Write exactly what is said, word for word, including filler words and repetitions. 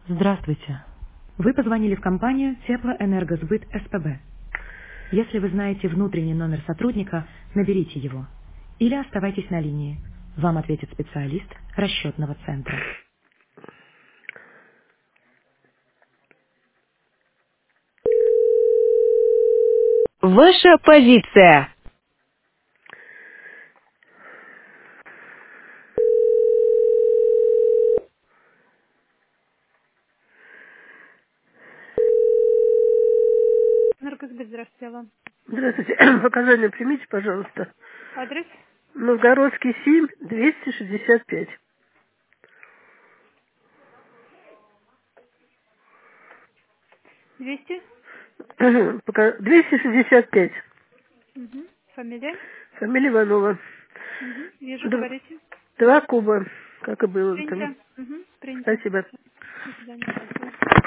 Здравствуйте. Вы позвонили в компанию Теплоэнергосбыт СПБ. Если вы знаете внутренний номер сотрудника, наберите его. Или оставайтесь на линии. Вам ответит специалист расчетного центра. Ваша позиция. Энергосбыт, здравствуйте, алло. Здравствуйте. Показания примите, пожалуйста. Адрес Новгородский семь, двести шестьдесят пять. двести. Мгм. Пока- двести шестьдесят пять. Угу. Фамилия. Фамилия Иванова. Угу. Вижу, Д- говорите. Два куба, как и было там. Принято. Угу. Принято. Спасибо. До свидания, спасибо.